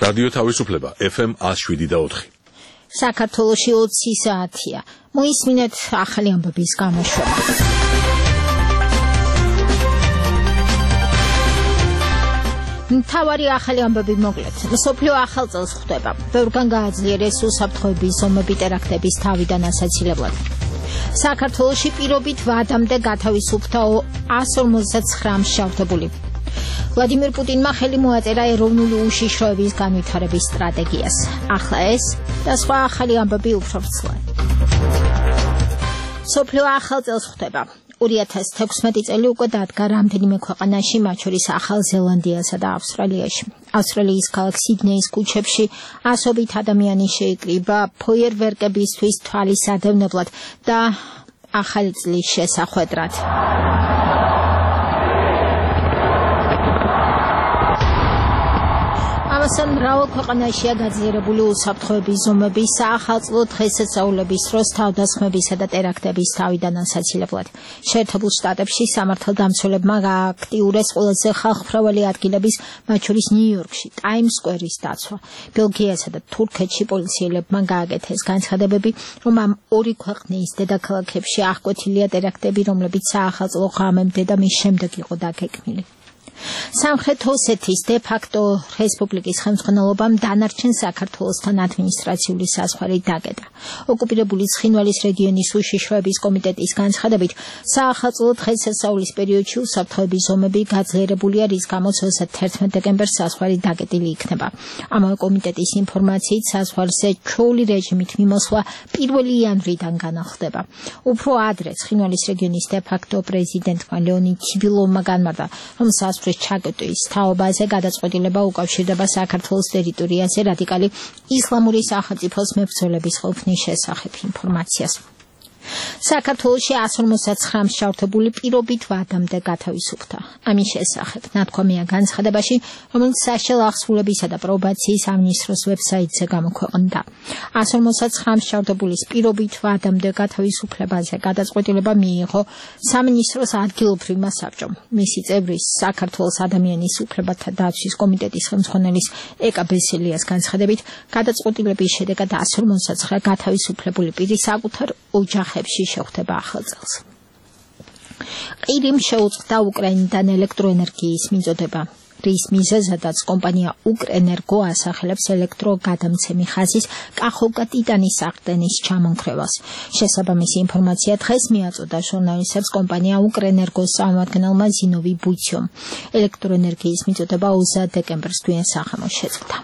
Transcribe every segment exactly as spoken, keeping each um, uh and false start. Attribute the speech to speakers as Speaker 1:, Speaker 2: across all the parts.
Speaker 1: რადიო თავისუფლება ეფ ემ one oh seven და four.
Speaker 2: საქართველოში ოცი საათია. მოისმინეთ ახალი ამბების გამოშვება. მთავარი ახალი ამბები მოკლედ. მსოფლიო ახალ წელს ხვდება. ბევრგან გააძლიერეს უსაფრთხოების ზომები ტერაქტების თავიდან ასაცილებლად. საქართველოში პირობით ვადამდე გათავისუფლდა one forty-nine მსჯავრდებული. ვლადიმერ პუტინმა ხელი მოაწერა ეროვნული უშიშროების განვითარების სტრატეგიას. ახლა ეს და სხვა ახალი ამბები უფრო ვრცლად. მსოფლიო ახალ წელს ხვდება. two thousand sixteen წელი უკვე დადგა რამდენიმე ქვეყანაში, მათ შორის ახალ ზელანდიასა და ავსტრალიაში. ავსტრალიის ქალაქ სიდნეის ქუჩებში ასობით ადამიანი შეიკრიბა ფოიერვერკებისთვის თვალისადევნებლად და ახალი წლის შესახვედრად. ამასთან მრავალ ქვეყანაშია გაძლიერებული უსაფრთხოების ზომები საახალწლო დღესასწაულების დროს თავდასხმებისა და ტერაქტების თავიდან ასაცილებლად. შეერთებულ შტატებში სამართალდამცველებმა გააქტიურეს ყველაზე ხალხმრავალი ადგილების, მათ შორის ნიუ-იორკში, ტაიმს-სკვერის დაცვა. ბელგიასა და თურქეთში პოლიციელებმა გააკეთეს განცხადებები, რომ ამ ორი ქვეყნის დედაქალაქებში აღკვეთილია ტერაქტები, რომლებიც საახალწლო ღამემდე და მის შემდეგ იყო დაგეგმილი. სამხრეთ ოსეთის დე-ფაქტო რესპუბლიკის ხელმძღვანელობამ დანარჩენ საქართველოსთან ადმინისტრაციული საზღვარი დაკეტა. ოკუპირებული ცხინვალის რეგიონის უშიშროების კომიტეტის განცხადებით, საახალწლო დღესასწაულის პერიოდში უსაფრთხოების ზომები გაძლიერებულია, რის გამოც თერთმეტ დეკემბერს საზღვარი დაკეტილი იქნება. ამავე კომიტეტის ინფორმაციით, საზღვარზე ჩვეული რეჟიმით მიმოსვლა პირველი იანვრიდან განახლდება. უფრო ადრე ცხინვალის რეგიონის დე-ფაქტო პრეზიდენტმა ლეონიდ ჩიბილოვმა განმარტა, რომ საზღვრის ჩაკეტვის თაობაზე გადაწყვეტილება უკავშირდება საქართველოს ტერიტორიაზე რადიკალი ისლამური სახელმწიფოს მებრძოლების ყოფნის შესახებ ინფორმაციას. საქართველოში one forty-nine მსჯავრდებული პირობით ვადამდე გათავისუფლდა. ამის შესახებ ნათქვამია განცხადებაში, რომელიც საშუალო აღსრულებისა და პრობაციის სამინისტროს ვებსაიტზე გამოქვეყნდა. one forty-nine მსჯავრდებულის პირობით ვადამდე გათავისუფლებაზე გადაწყვეტილება მიიღო სამინისტროს ადგილობრივმა საბჭომ. მისი წევრი საქართველოს ადამიანის უფლებათა დაცვის კომიტეტის ხელმძღვანელის ეკა ბესელიას განცხადებით, გადაწყვეტილების შედეგად one forty-nine გათავისუფლებული პირი საკუთარ ოჯახებში შეხვდება ახალ წელს. ყირიმ შეუწყდა უკრაინიდან ელექტროენერგიის მიწოდება, რის მიზეზადაც კომპანია უკრენერგო ასახელებს ელექტროგადამცემი ხაზის კახოვკა-ტიტანის საყრდენის ჩამონქრევას. შესაბამისი ინფორმაცია დღეს მიაწოდა ჟურნალისტებს კომპანია უკრენერგოს წარმომადგენელმა ზინოვი ბუციომ. ელექტროენერგიის მიწოდება ოცდაათი დეკემბერს თვიან სახანოს შეწყდა.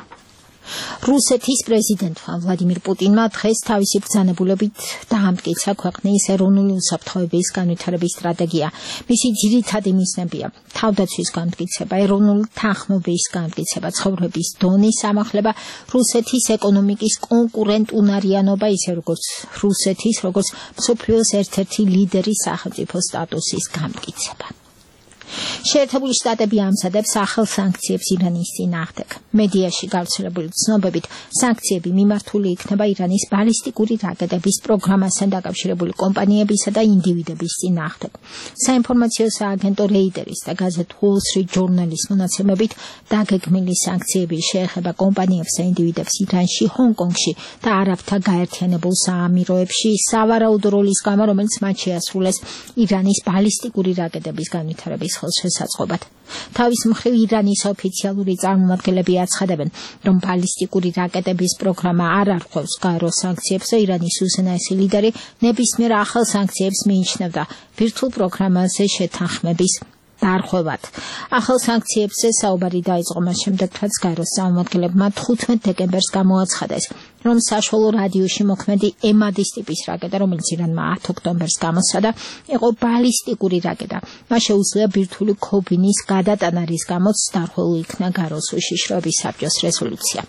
Speaker 2: რუსეთის პრეზიდენტმა ვლადიმერ პუტინმა დღეს თავისი ბრძანებულებით დაამტკიცა ქვეყნის ეროვნული უსაფრთხოების განვითარების სტრატეგია. მისი ძირითადი მიზნებია თავდაცვის განმტკიცება, ეროვნული თანხმობის განმტკიცება, ცხოვრების დონის ამაღლება, რუსეთის ეკონომიკის კონკურენტუნარიანობა, ისე როგორც რუსეთის, როგორც მსოფლიოს ერთ-ერთი ლიდერის სახელმწიფო სტატუსის განმტკიცება. შეერთებული შტატები ამზადებს ახალ სანქციებს ირანის წინააღმდეგ. მედიაში გავრცელებული ცნობებით, სანქციები მიმართული იქნება ირანის ბალისტიკური რაკეტების პროგრამასთან დაკავშირებული კომპანიებისა და ინდივიდების წინააღმდეგ. საინფორმაციო სააგენტო რეიდერის და გაზეთ Wall Street Journal-ის მონაცემებით, დაგეგმილი სანქციები შეეხება კომპანიებს და ინდივიდებს ირანში, ჰონგ-კონგში და არაბთა გაერთიანებულ საამიროებში სავარაუდო როლის გამო, რომელიც მათ შეასრულეს ირანის ბალისტიკური რაკეტების განვითარების ხელშესაწყობად. თავის მხრივ ირანის ოფიციალური წარმომადგენლები აცხადებენ, რომ ბალისტიკური რაკეტების პროგრამა არ არღვევს გაერო სანქციებს და ირანის უზენაესი ლიდერი ნებისმიერ ახალ სანქციებს მიიჩნევდა ბირთვულ პროგრამაზე შეთანხმების დარღვევად. ახალ სანქციებზე საუბარი დაიწყო მას შემდეგ, რაც გაეროს წარმომადგენლებმა თხუთმეტ დეკემბერს გამოაცხადეს, რომ საშუალო რადიუსში მოქმედი ემადის ტიპის რაკეტა, რომელიც ირანმა ათი ოქტომბერს გამოსცადა, იყო ბალისტიკური რაკეტა. მას შეუძლია ბირთვული ქობინის გადატანა, რის გამოც დარღვეული იქნა გაეროს უშიშროების საბჭოს რეზოლუცია.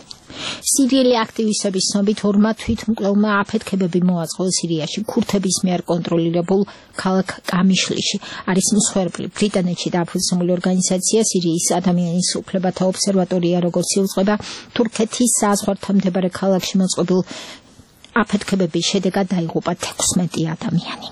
Speaker 2: სირიელი აქტივისტების ცნობით ორმა თვითმკვლელმა აფეთქებები მოაწყო სირიაში ქურთების მიერ კონტროლირებულ ქალაქ კამიშლიში. არის მსხვერპლი. ბრიტანეთში დაფუძნებული ორგანიზაცია სირიის ადამიანის უფლებათა ობსერვატორია, როგორც იუწყება, თურქეთის საზღვართან მდებარე ქალაქში მოწყობილ აფეთქებების შედეგად დაიღუპა თექვსმეტი ადამიანი.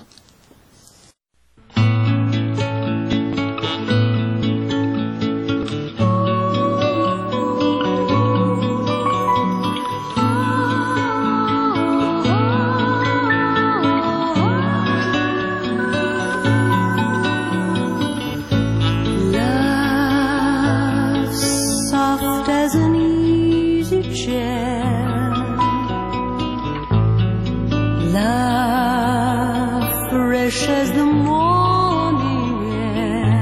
Speaker 3: as the morning air.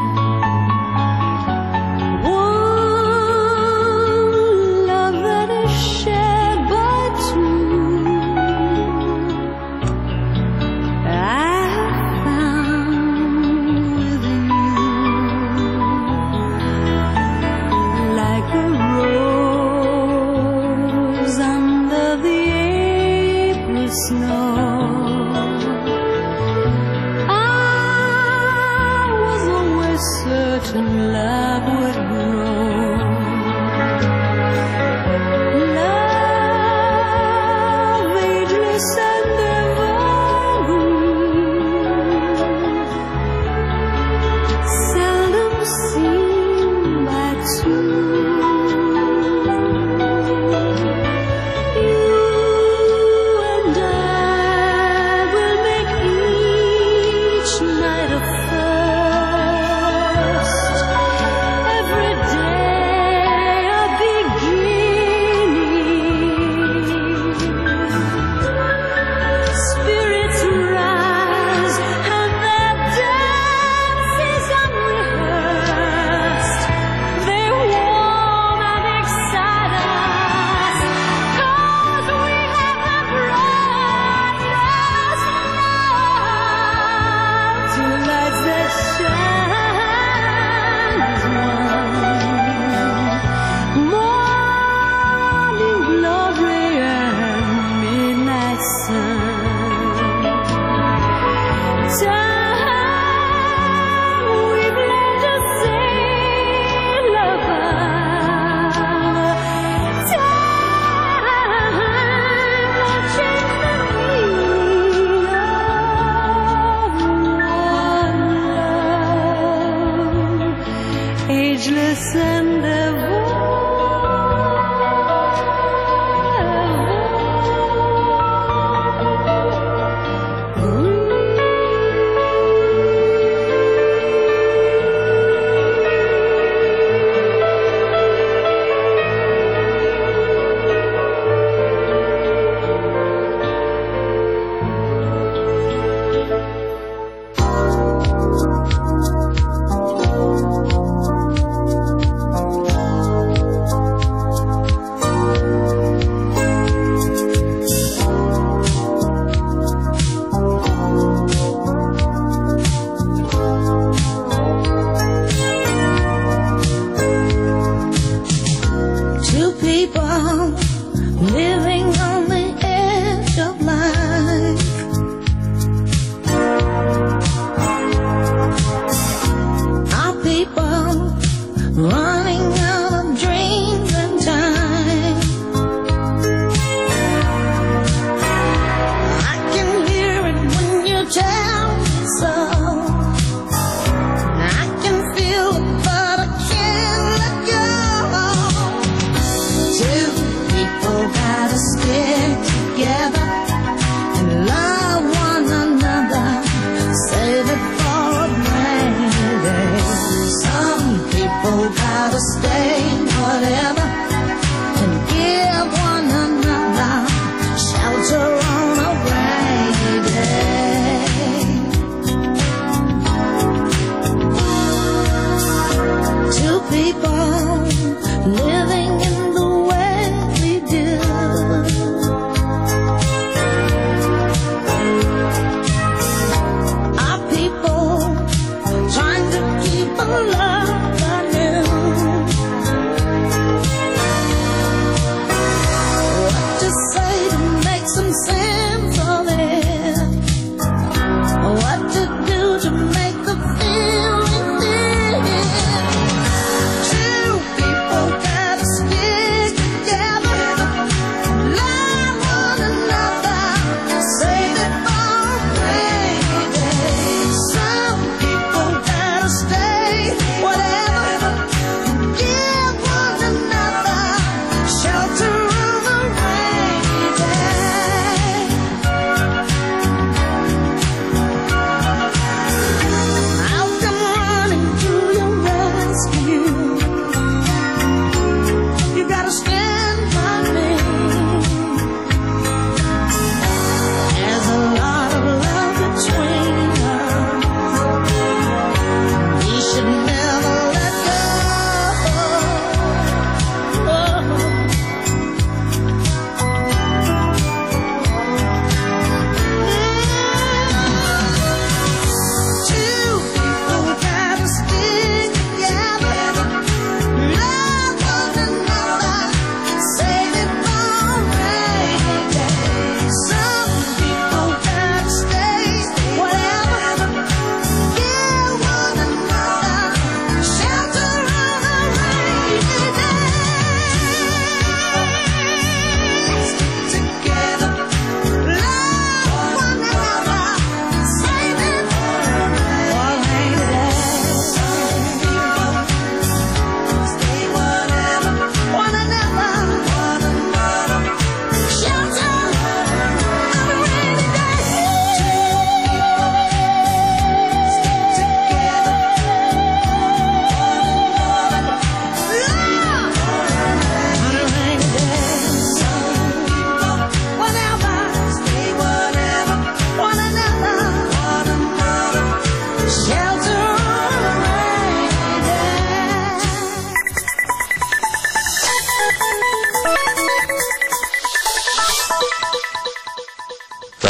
Speaker 3: One love that is shared by two, I have found within you, like a rose under the April snow. Certain love would grow, love ageless and evergreen, seldom seen by two. You and I will make each night a ageless and ever.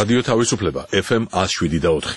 Speaker 1: რადიო თავისუფლება ეფ ემ one oh seven და four.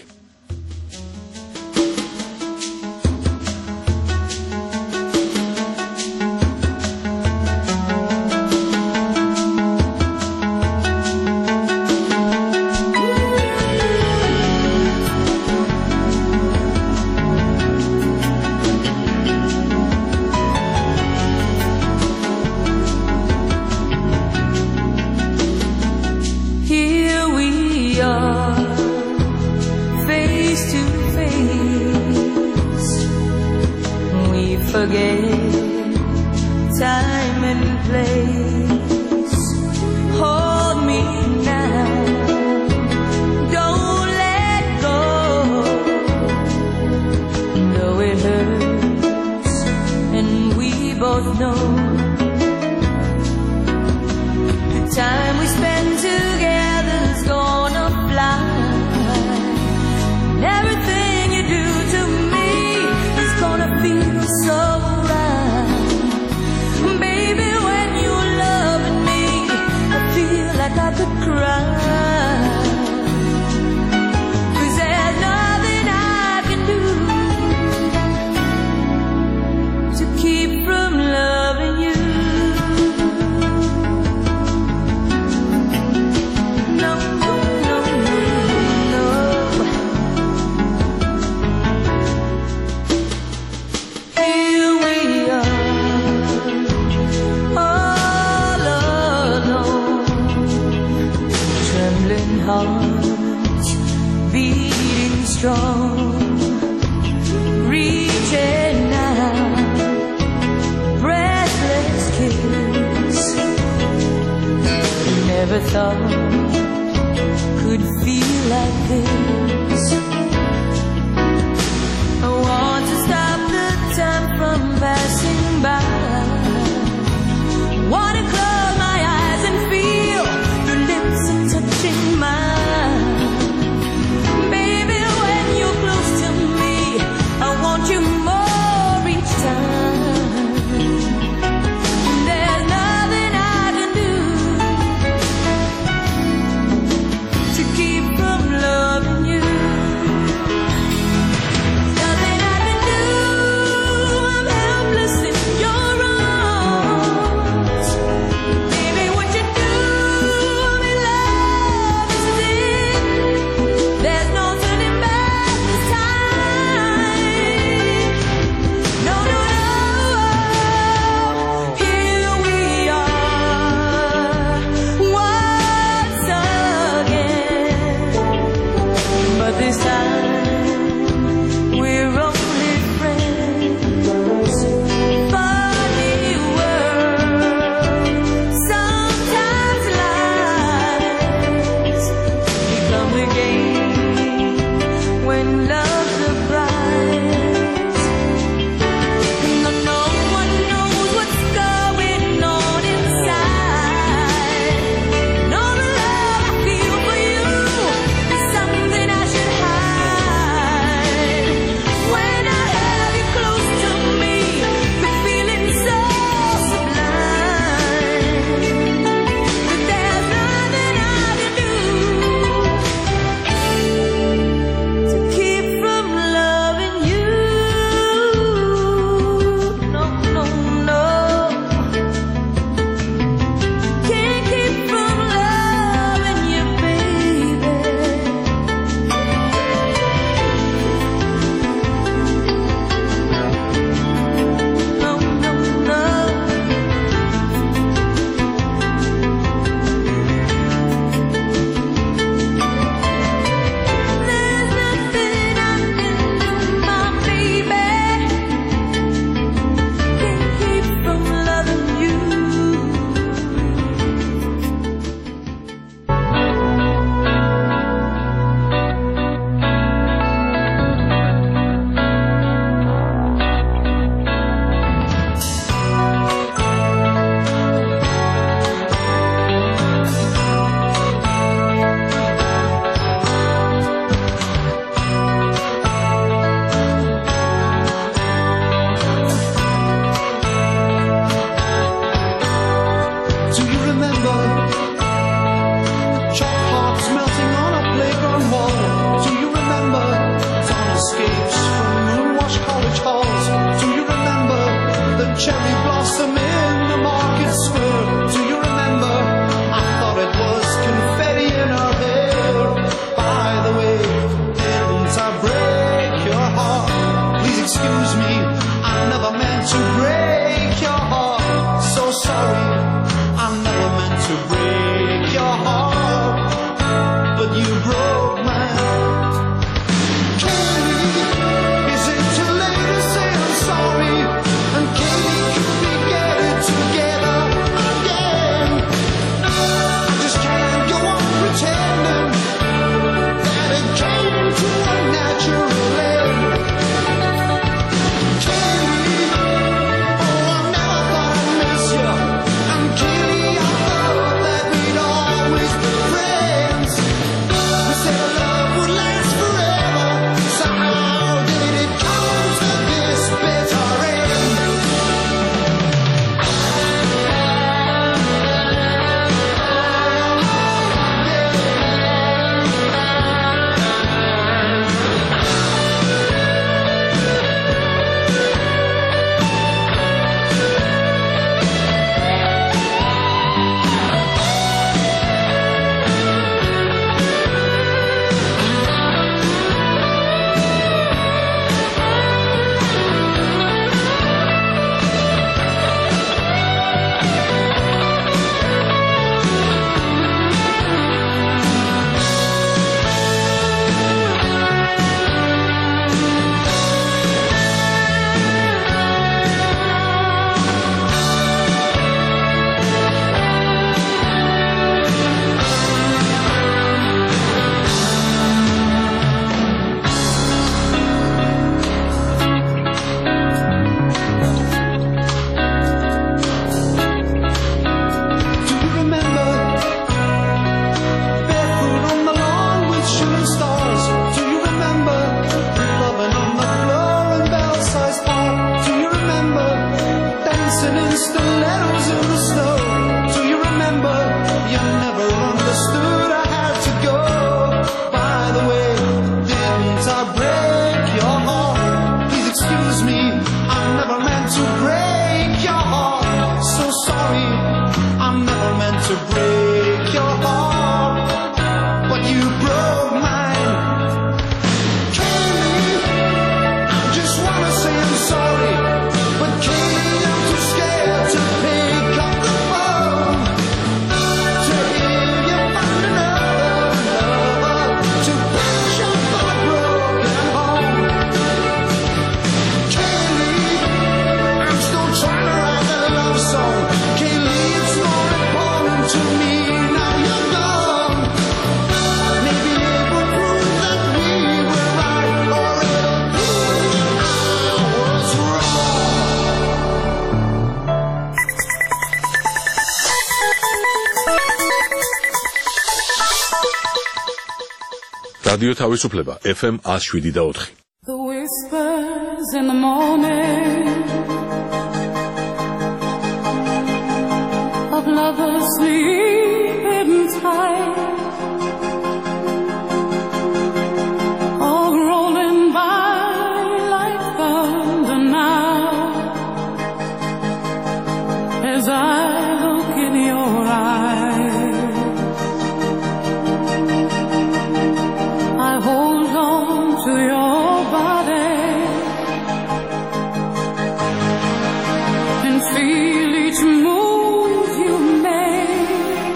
Speaker 3: To keep from
Speaker 4: Listening stilettos in the snow. Do you remember? You never understood. I had to go. By the way, didn't I break your heart? Please excuse me, I never meant to break your heart. So sorry, I never meant to break your heart, but you broke mine. Kaylee, I just wanna say I'm sorry, but Kaylee, I'm too scared to pick up the phone. To hear you find another lover, to patch up my broken home. Kaylee, I'm still trying to write that love song. Kaylee, it's more important to me now you're gone. Maybe it will prove that we were right, or it'll prove I was wrong.
Speaker 1: რადიო თავისუფლება F M one oh seven და four.
Speaker 5: The whispers in the morning of lovers sleeping tight, all rolling by like thunder now, as I look in your eyes. I hold on to your body and feel each move you make.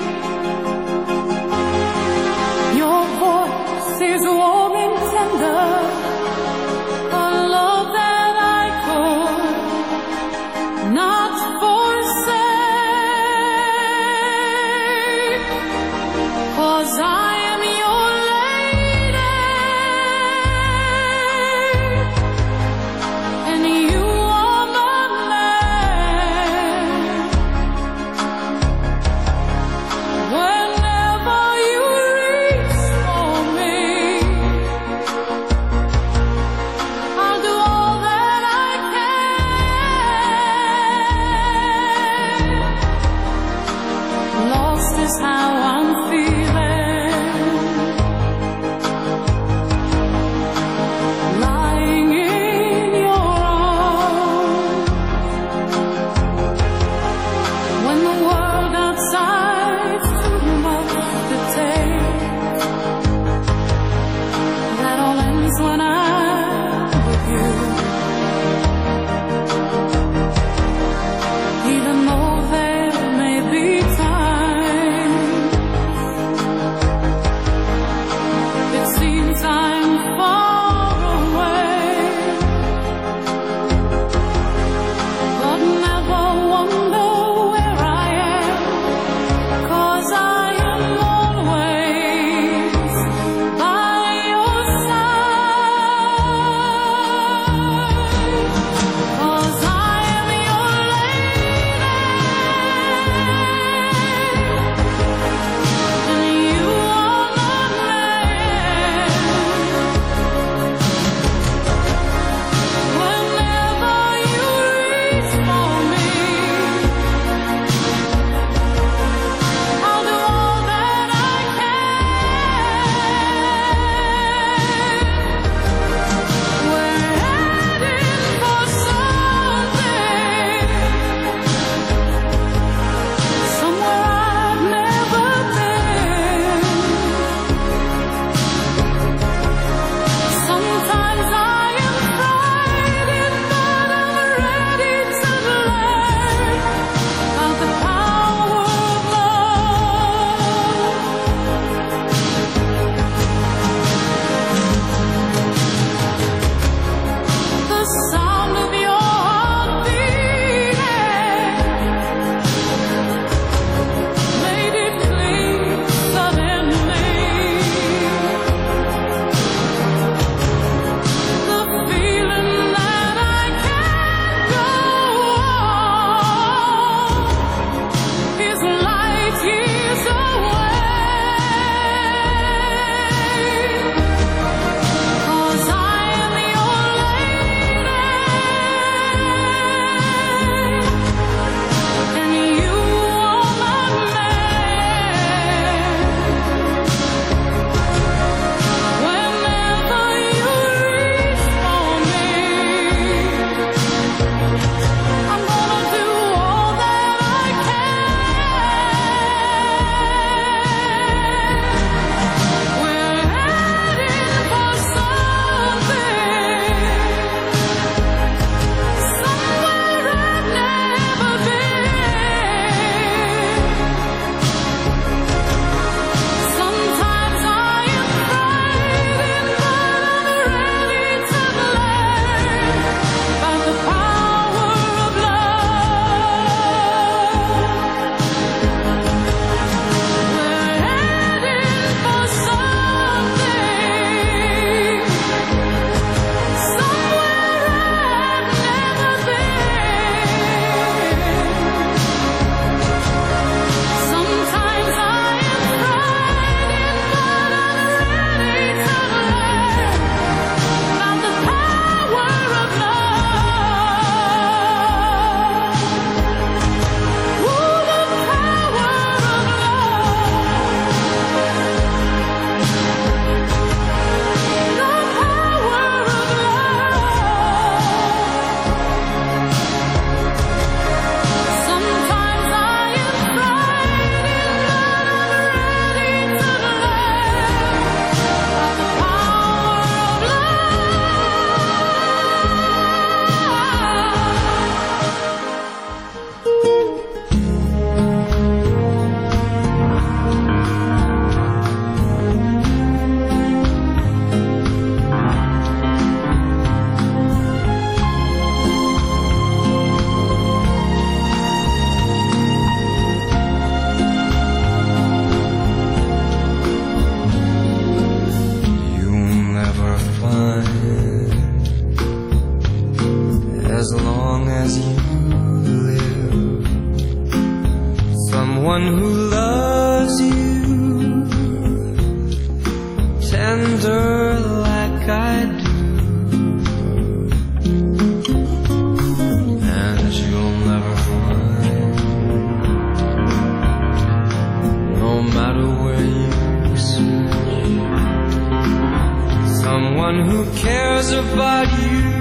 Speaker 4: you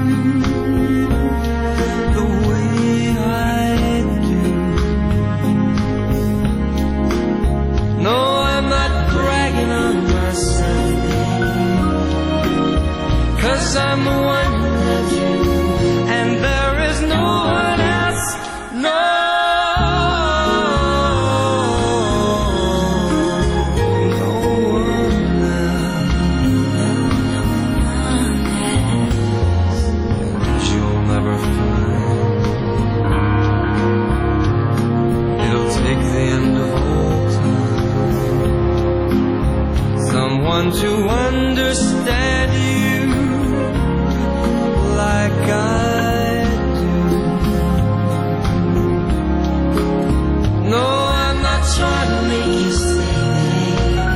Speaker 4: the way I do. No, I'm not bragging on myself, 'cause I'm the one who loves you, and there is no one else. No. To understand you like I do. No, I'm not trying to make you stay,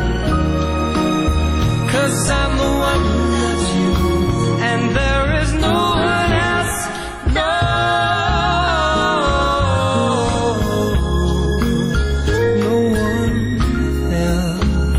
Speaker 4: 'cause I'm the one who loves you, and there is no one else. No, no one else.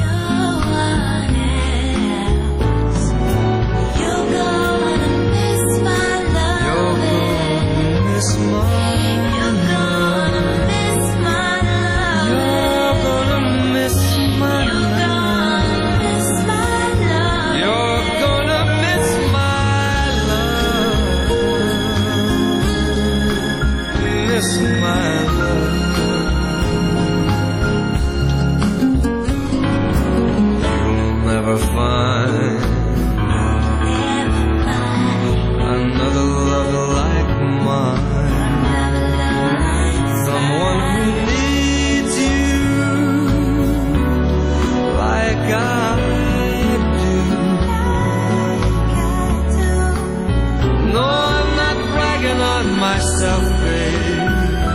Speaker 4: Myself, babe,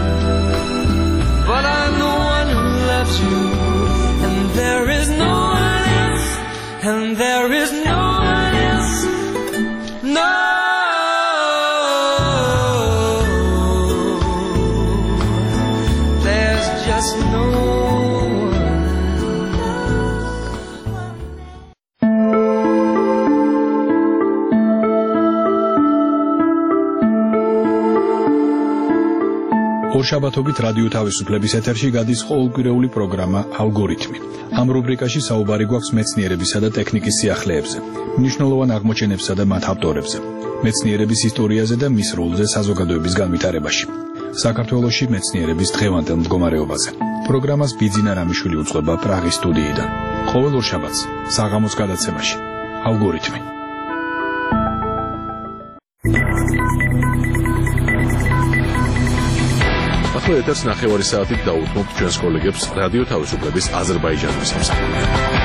Speaker 4: but I'm the one who loves you, and there is no one else, and there is no one else. No, there's just no
Speaker 6: ორშაბათობით რადიო თავისუფლების ეთერში გადის ყოველკვირეული პროგრამა ალგორითმი. ამ რუბრიკაში საუბარი გვაქვს მეცნიერებისა და ტექნიკის სიახლეებზე, მნიშვნელოვან აღმოჩენებსა და მათ ავტორებზე, მეცნიერების ისტორიაზე და მის როლზე საზოგადოების განვითარებაში, საქართველოში მეცნიერების დღევანდელ მდგომარეობაზე. პროგრამას ბიძინა რამიშვილი უწყება პრაღის სტუდიიდან. ყოველ ორშაბათს საღამოს გადაცემაში ალგორითმი.
Speaker 1: ახლა ეთერს ნახევარი საათით დაუთმობთ ჩვენს კოლეგებს რადიო თავისუფლების აზერბაიჯანის სამსახურში.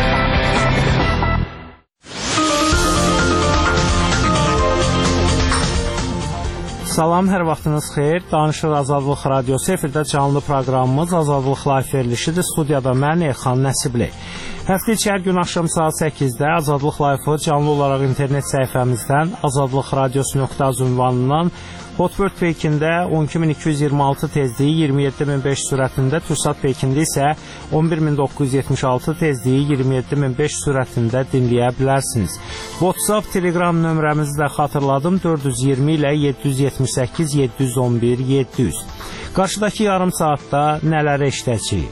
Speaker 7: Salam, hər vaxtınız xeyir. Danışır Azadlıq Radiosu, efirdə canlı proqramımız Azadlıq Live verilişidir. Studiyada mən Elxan Nəsibli. Həftə içi hər gün axşam saat səkkizdə Azadlıq Live-ı canlı olaraq internet səhifəmizdən azadlıqradiosu nöqtə az ünvanından Hotbird peykində on iki min iki yüz iyirmi altı tezliyi iyirmi yeddi min beş sürətində, Tursat peykində isə on bir min doqquz yüz yetmiş altı tezliyi iyirmi yeddi min beş sürətində dinləyə bilərsiniz. WhatsApp, Telegram nömrəmizi də xatırladım, dörd yüz iyirmi ilə yeddi yüz yetmiş səkkiz yeddi yüz on bir yeddi yüz. Qarşıdakı yarım saatda nələr eşidəcəyik?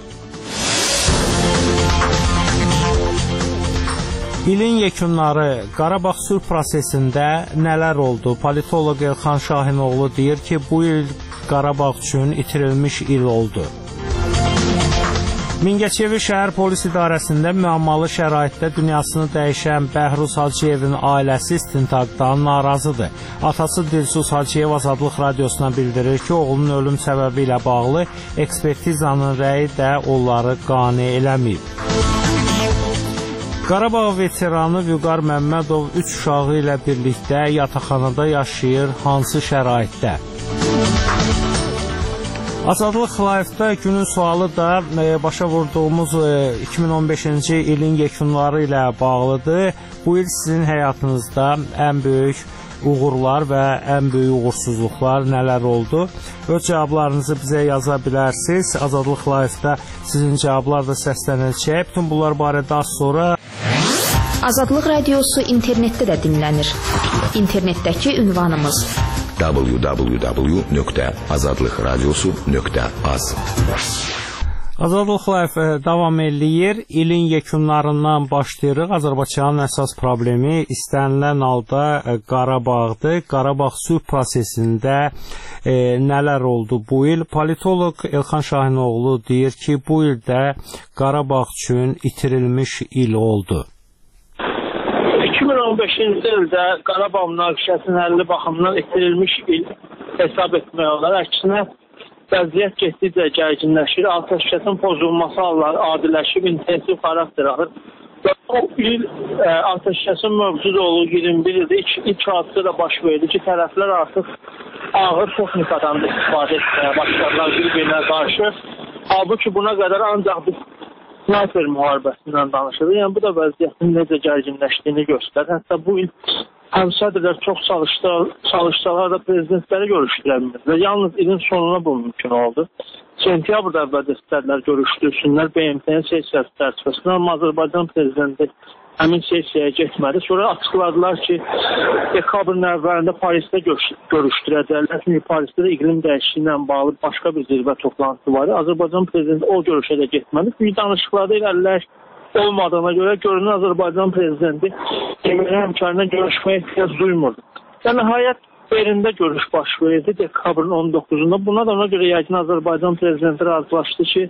Speaker 7: İlin yekunları, Qarabağ sülh prosesində nələr oldu? Politoloq Elxan Şahinoğlu deyir ki, bu il Qarabağ üçün itirilmiş il oldu. Mingəçevir şəhər polis idarəsində müəmmalı şəraitdə dünyasını dəyişən Bəhruz Hacıyevin ailəsi istintaqdan narazıdır. Atası Dilsuz Hacıyev Azadlıq Radiosuna bildirir ki, oğlunun ölüm səbəbi ilə bağlı ekspertizanın rəyi də onları qane eləməyib. Qarabağ veteranı Vüqar Məmmədov üç uşağı ilə birlikdə yataqxanada yaşayır, hansı şəraitdə? Azadlıq Live-da günün sualı da başa vurduğumuz iki min on beşinci ilin yekunları ilə bağlıdır. Bu il sizin həyatınızda ən böyük uğurlar və ən böyük uğursuzluqlar nələr oldu? Öz cavablarınızı bizə yaza bilərsiniz. Azadlıq Live-da sizin cavablar da səslənəcək. Bütün bunlar barədə az sonra
Speaker 8: Azadlıq Radiosu internetdə də dinlənir. İnternetdəki ünvanımız
Speaker 9: w w w nöqtə azadlıq radiosu nöqtə az.
Speaker 7: Azadlıq Live davam eləyir. İlin yekunlarından başlayırıq. Azərbaycanın əsas problemi istənilən halda Qarabağdır. Qarabağ sülh prosesində e, nələr oldu bu il? Politolog Elxan Şahinoğlu deyir ki, bu ildə Qarabağ üçün itirilmiş il oldu.
Speaker 10: iki min on beşinci ildə Qarabağ münaqişəsinin həlli baxımından itirilmiş il hesab etmək olar. Əksinə vəziyyət getdikcə gərginləşir, atəşkəsin pozulması halları adiləşib, intensiv xarakter alır. Və o il e, atəşkəsin mövcud olduğu iyirmi bir ildə ilk, ilk hadisə də baş verdi ki, tərəflər artıq ağır texnikadan da istifadə etməyə başladılar bir-birinə qarşı. Halbuki buna qədər ancaq bir sniper müharibəsindən danışılır. Yəni bu da vəziyyətin necə gərginləşdiyini göstərir. Hətta bu il həmsədrlər çox çalışdılar, çalışsalar da prezidentləri görüşdürə bilmədilər. Yalnız ilin sonuna bu mümkün oldu. Sentyabrda əvvəldə istədilər görüşdürsünlər B M T-nin sessiyası çərçivəsində, amma Azərbaycan prezidenti həmin sessiyaya getmədi. Sonra açıqladılar ki, dekabrın əvvəlində Parisdə görüşdürəcəklər. Çünki Parisdə də iqlim dəyişikliyi ilə bağlı başqa bir zirvə toplantısı var. Azərbaycan prezidenti o görüşə də getmədi. Çünki danışıqlarda irəlilər olmadığına görə görünür Azərbaycan prezidenti Emre həmkarla görüşməyə ehtiyac duymurdu. Və nəhayət Berində görüş baş verdi dekabrın on doqquzunda. Buna da ona görə yəqin Azərbaycan prezidenti razılaşdı ki,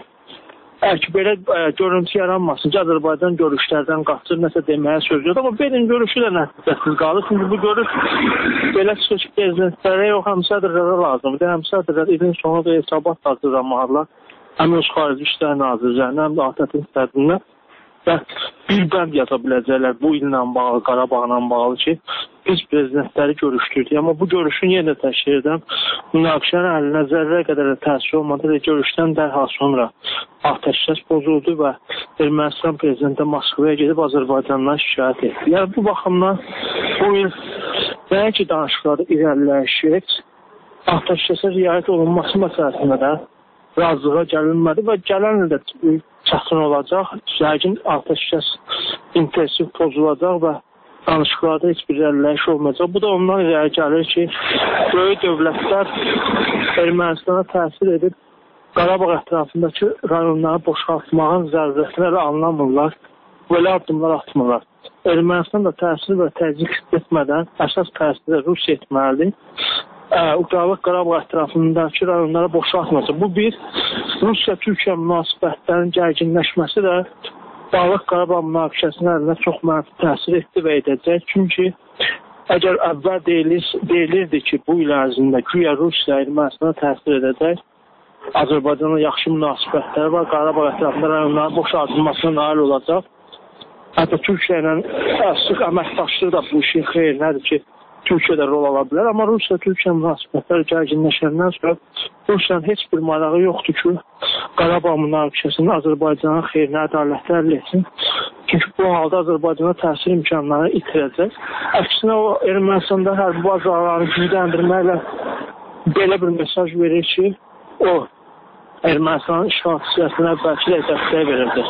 Speaker 10: Əgər belə ə, görüntü yaranmasın ki, Azərbaycan görüşlərdən qaçır, nəsə deməyə söz yox. Amma Berin görüşü də nəticəsiz qalır. Çünki bu görüş belə çıxış prezidentlərə yox, həmsədrlərə lazımdır. Həmsədrlər ilin sonunda hesabat hazırlamalılar. Həm öz xarici İşlər Nazirliyinə, həm də A T T-in sədrinə və bir bənd yaza biləcəklər bu illə bağlı, Qarabağla bağlı ki, biz prezidentləri görüşdürdük. Amma bu görüşün yenə təşkil edən münaqişənin əlinə zərrə qədər də təsir olmadı və görüşdən dərhal sonra atəşkəs pozuldu və Ermənistan prezidenti Moskvaya gedib Azərbaycandan şikayət etdi. Yəni bu baxımdan bu il nəinki danışıqlarda irəliləyişik, atəşkəsə riayət olunması məsələsində də razılığa gəlinmədi və gələn ildə çətin olacaq. Yəqin atəşkəs intensiv pozulacaq və danışıqlarda heç bir irəliləyiş olmayacaq. Bu da ondan irəli gəlir ki, böyük dövlətlər Ermənistana təsir edib Qarabağ ətrafındakı rayonları boşaltmağın zərurətini elə anlamırlar. Belə addımlar atmırlar. Ermənistan da təsir və təzyiq etmədən əsas təsirlə Rusiya etməlidir. Uqralıq Qarabağ ətrafındakı rayonlara boşaltmayacaq. Bu bir, Rusiya-Türkiyə münasibətlərinin gərginləşməsi də Dağlıq Qarabağ münaqişəsinin əlinə çox mənfi təsir etdi və edəcək. Çünki əgər əvvəl deyilir, deyilirdi ki, bu il ərzində güya Rusiya Ermənistana təsir edəcək, Azərbaycanla yaxşı münasibətləri var, Qarabağ ətrafında rayonların boşaltılmasına nail olacaq. Hətta Türkiyə ilə sıx əməkdaşlığı da bu işin xeyrinədir ki, Türkiyədə rol ala bilər. Amma Rusiya-Türkiyə münasibətləri gərginləşəndən sonra Rusiyanın heç bir marağı yoxdur ki, Qarabağ münaqişəsini Azərbaycanın xeyrinə ədalətlə əldə etsin. Çünki bu halda Azərbaycana təsir imkanları itirəcək. Əksinə o Ermənistanda hərbi bazalarını gücləndirməklə belə bir mesaj verir ki, o Ermənistanın işğal siyasətinə bəlkə də dəstək verəcək.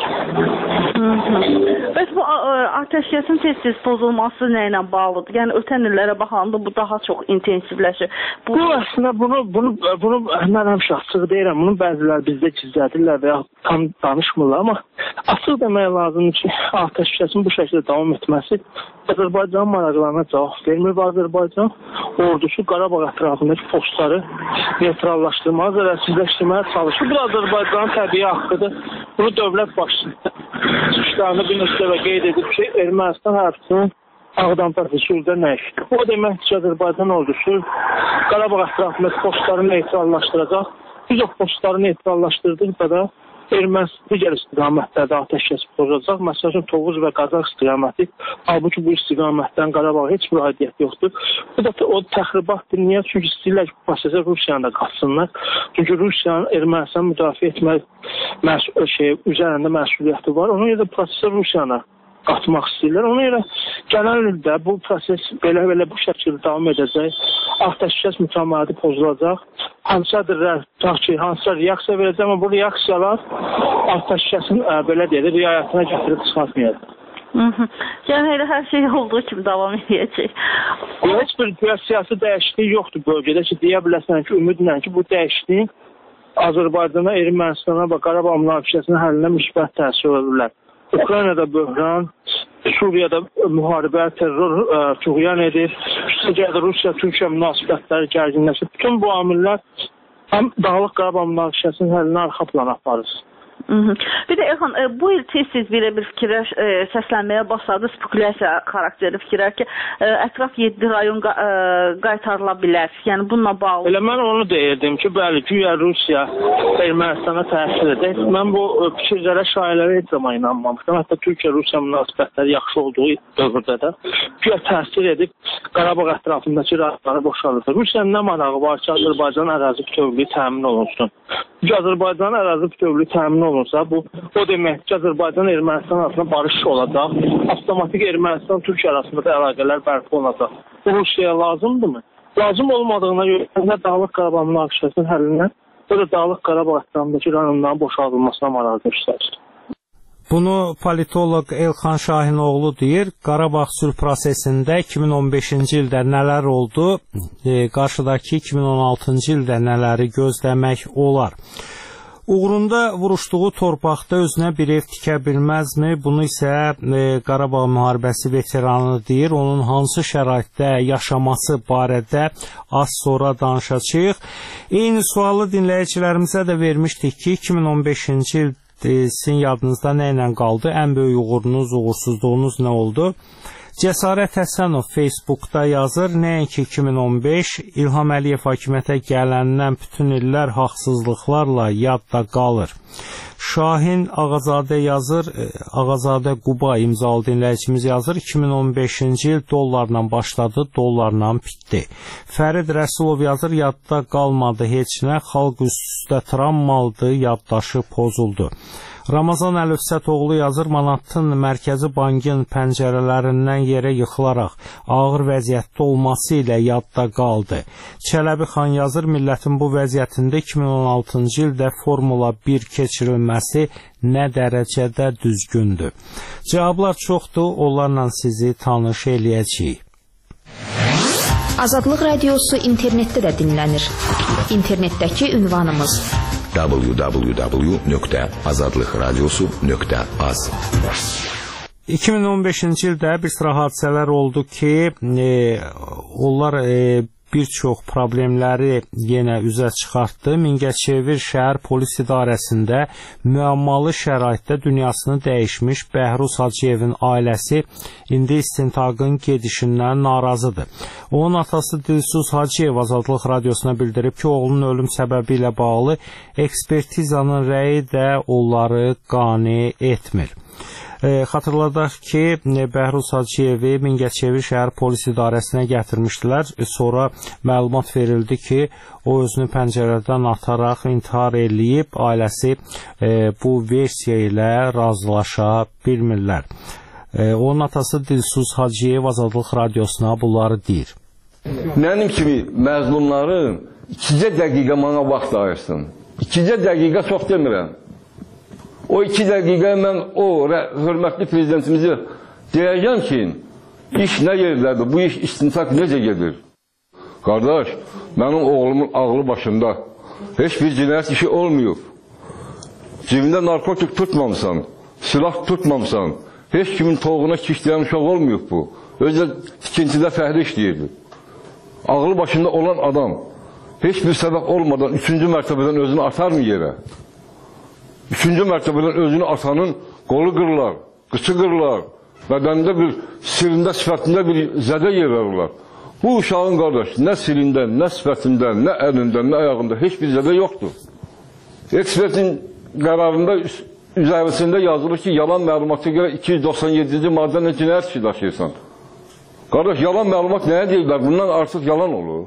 Speaker 11: Bəs bu atəşkəsin tez-tez pozulması nə ilə bağlıdır? Yəni ötən illərə baxanda bu daha çox intensivləşir. Bu,
Speaker 10: bu əslində bunu bunu bunu mən həmişə açıq deyirəm. Bunu bəzilər bizdə gizlədirlər və ya tam danışmırlar, amma açıq demək lazımdır ki, atəşkəsin bu şəkildə davam etməsi Azərbaycan maraqlarına cavab vermir və Azərbaycan ordusu Qarabağ ətrafındakı postları neytrallaşdırmağa, zərərsizləşdirməyə çalışır. Bu da Azərbaycanın təbii haqqıdır. Bunu dövlət başçısı çıxışlarını bir neçə dəfə qeyd edib ki, Ermənistan hərbçinin Ağdam prosesurda nə işdir? O deməkdir ki, Azərbaycan ordusu Qarabağ ətrafındakı postları neytrallaşdıracaq. Biz o postları neytrallaşdırdıqda da Ermənistan digər istiqamətlərdə atəşkəs pozacaq. Məsələn, Tovuz və Qazax istiqaməti, halbuki bu istiqamətdən Qarabağa heç bir aidiyyət yoxdur. Bu da o təxribatdır. Niyə? Çünki istəyirlər ki, bu prosesə Rusiyanı da qaçsınlar. Çünki Rusiyanın Ermənistanı müdafiə etmək məsul, şey, üzərində məsuliyyəti var. Ona görə də prosesə Rusiyanı qatmaq istəyirlər. Ona görə gələn ildə bu proses belə-belə bu şəkildə davam edəcək. Atəşkəs mütəmadi pozulacaq. Hansıdırlar, tutaq ki, hansısa reaksiya verəcək, amma bu reaksiyalar atəşkəsin belə deyək, riayətinə gətirib çıxartmayacaq.
Speaker 11: Yəni elə hər şey olduğu kimi davam edəcək.
Speaker 10: Heç bir siyasi dəyişiklik yoxdur bölgədə ki, deyə biləsən ki, ümidlə ki, bu dəyişiklik Azərbaycana, Ermənistana və Qarabağ münaqişəsinin həllinə müsbət təsir ola bilər. Ukraynada böhran, Suriyada müharibə, terror tuğyan edir, Türkiyədə Rusiya-Türkiyə münasibətləri gərginləşir. Bütün bu amillər həm Dağlıq Qarabağ münaqişəsinin həllinə arxa plana aparır.
Speaker 11: Hı -hı. Bir də Elxan, e, bu il tez-tez belə bir fikirə e, səslənməyə başladı, spekulyasiya xarakterli fikirlər ki, e, ətraf yeddi rayon qa e, qaytarıla bilər. Yəni bununla bağlı.
Speaker 10: Elə mən onu deyirdim ki, bəli, güya Rusiya Ermənistana təsir edək. Mən bu fikirlərə, şayələrə heç zaman inanmamışdım. Hətta Türkiyə-Rusiya münasibətləri yaxşı olduğu dövrdə də güya təsir edib Qarabağ ətrafındakı rayonları boşaldır. Rusiyanın nə manağı var ki, Azərbaycan ərazi bütövlüyü təmin olunsun? Çünki Azərbaycan ərazi bütövlüyü təmin olunsa, bu o demək ki, Azərbaycan Ermənistan arasında barış olacaq, avtomatik Ermənistan-Türkiyə arasında da əlaqələr bərpa olacaq. Bu Rusiyaya lazımdırmı? Lazım olmadığına görə nə Dağlıq Qarabağ münaqişəsinin həllinə, ya da Dağlıq Qarabağ ətrafındakı rayonların boşaldılmasına maraq göstərir.
Speaker 7: Bunu politoloq Elxan Şahinoğlu deyir. Qarabağ sülh prosesində iki min on beşinci ildə nələr oldu, e, qarşıdakı iki min on altıncı ildə nələri gözləmək olar? Uğrunda vuruşduğu torpaqda özünə bir ev tikə bilməzmi? Bunu isə e, Qarabağ müharibəsi veteranı deyir. Onun hansı şəraitdə yaşaması barədə az sonra danışacağıq. Eyni sualı dinləyicilərimizə də vermişdik ki, iki min on beşinci il sizin yadınızda nə ilə qaldı? Ən böyük uğurunuz, uğursuzluğunuz nə oldu? Cəsarət Həsənov Facebookda yazır, nəinki iki min on beş, İlham Əliyev hakimiyyətə gələndən bütün illər haqsızlıqlarla yadda qalır. Şahin Ağazadə yazır, Ağazadə Quba imzalı dinləyicimiz yazır, iki min on beşinci il dollarla başladı, dollarla bitdi. Fərid Rəsulov yazır, yadda qalmadı heç nə, xalq üstə travmalıdır, yaddaşı pozuldu. Ramazan Əlifsətoğlu yazır, manatın Mərkəzi Bankın pəncərələrindən yerə yıxılaraq ağır vəziyyətdə olması ilə yadda qaldı. Çələbi xan yazır, millətin bu vəziyyətində iki min on altıncı ildə Formula bir keçirilməsi nə dərəcədə düzgündür? Cavablar çoxdur, onlarla sizi tanış eləyəcəyik.
Speaker 8: Azadlıq Radiosu internetdə də dinlənir. İnternetdəki ünvanımız
Speaker 9: w w w nöqtə azadlıq radiosu nöqtə az.
Speaker 7: iki min on beşinci ildə bir sıra hadisələr oldu ki, e, onlar e, bir çox problemləri yenə üzə çıxartdı. Mingəçevir şəhər polis idarəsində müəmmalı şəraitdə dünyasını dəyişmiş Bəhruz Hacıyevin ailəsi indi istintaqın gedişindən narazıdır. Onun atası Dilsuz Hacıyev Azadlıq Radiosuna bildirib ki, oğlunun ölüm səbəbi ilə bağlı ekspertizanın rəyi də onları qane etmir. E, xatırladaq ki, Bəhruz Hacıyevi Mingəçevir şəhər polis idarəsinə gətirmişdilər. E, sonra məlumat verildi ki, o özünü pəncərədən ataraq intihar eləyib, ailəsi e, bu versiya ilə razılaşa bilmirlər. E, onun atası Dilsuz Hacıyev Azadlıq Radiosuna bunları deyir.
Speaker 12: Mənim kimi məzlumların ikicə dəqiqə mənə vaxt ayırsın. İkicə dəqiqə çox demirəm. O iki dəqiqə mən o hörmətli prezidentimizi deyəcəm ki, iş nə yerlədir, bu iş istintaq necə gedir? Qardaş, mənim oğlumun ağlı başında heç bir cinayət işi olmuyor. Cibində narkotik tutmamısan, silah tutmamısan, heç kimin toğuna kişləyən uşaq olmuyor bu. Özdə ikincidə fəhri işləyirdi. Ağlı başında olan adam heç bir səbəb olmadan üçüncü mərtəbədən özünü atar mı yerə? Üçüncü mərtəbədən özünü atanın qolu qırılar, qıçı qırılar, bədənində bir sirində, sifətində bir zədə yer verirlər. Bu uşağın qardaş, nə sirində, nə sifətində, nə əlində, nə ayağında heç bir zədə yoxdur. Ekspertin qərarında üzərisində yazılır ki, yalan məlumata görə iki yüz doxsan yeddinci maddələ cinayət işi daşıyırsan. Qardaş, yalan məlumat nəyə deyirlər? Bundan artıq yalan olur.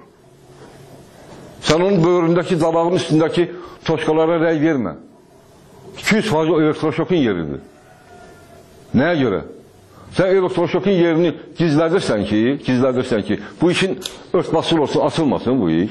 Speaker 12: Sən onun böğründəki, dalağın üstündəki toşqalara rəy vermə. iki yüz faiz o elektroşokun yeridir. Nəyə görə? Sən elektroşokun yerini gizlədirsən ki, gizlədirsən ki, bu işin örtbasıl olsun, açılmasın bu iş.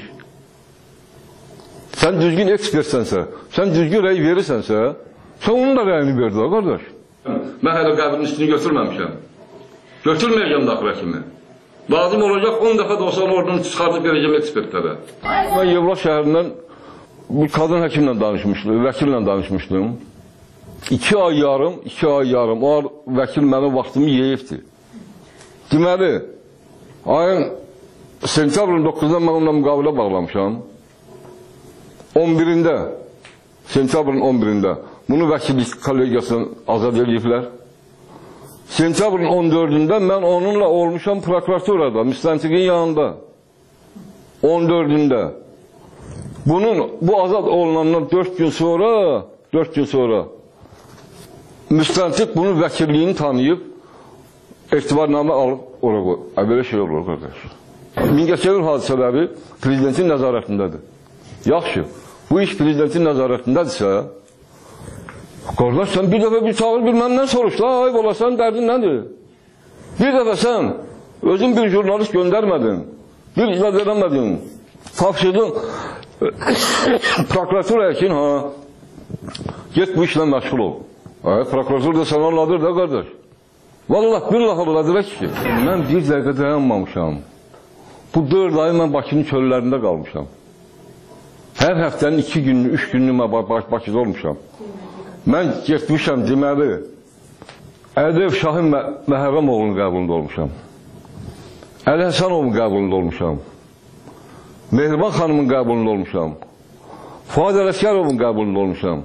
Speaker 12: Sən düzgün ekspertsənsə, sən düzgün rəy verirsənsə, sən onun da rəyini verdilər, qardaş. Mən hələ qəbrin üstünü götürməmişəm. Götürməyəcəm də axıra kimi. Lazım olacaq on dəfə də olsa oradan çıxardıb verəcəm ekspertlərə. Mən Yevlax şəhərindən bir qadın həkimlə danışmışdım, vəkillə danışmışdım. İki ay yarım, iki ay yarım o vəkil mənim vaxtımı yeyibdi. Deməli, ayın sentyabrın doqquzunda mən onunla müqavilə bağlamışam. on birində, sentyabrın on birində bunu vəkillik kollegiyasından azad ediblər. Sentyabrın on dördündə mən onunla olmuşam prokuraturada, müstəntiqin yanında. on dördündə. Bunun, bu azad olunandan dörd gün sonra, dörd gün sonra müstəntiq bunun vəkilliyini tanıyıb, etibarnamə alıb oraya qoy. Belə şey olur, qardaş. Mingəçevir hadisələri prezidentin nəzarətindədir. Yaxşı, bu iş prezidentin nəzarətindədirsə, qardaş, sən bir dəfə bir çağır bir məndən soruş da, ay bola, sən dərdin nədir? Bir dəfə sən özün bir jurnalist göndərmədin, bir icra verəmədin, tapşırdın prokuraturaya ki, ha, get bu işlə məşğul ol. Ay, prokuratur da sən anladır da, qardaş. Vallahi, billah anladır ki, mən bir dəqiqə dayanmamışam. Bu dörd ayı mən Bakının çöllərində qalmışam. Hər həftənin iki günlü, üç günlü mən Bakıda olmuşam. Mən getmişəm deməli, Əliyev Şahin Məhərrəmoğlu'nun qəbulunda olmuşam. Əli Həsənovun qəbulunda olmuşam. Mehriban xanımın qəbulunda olmuşam. Fuad Ələskərovun qəbulunda olmuşam.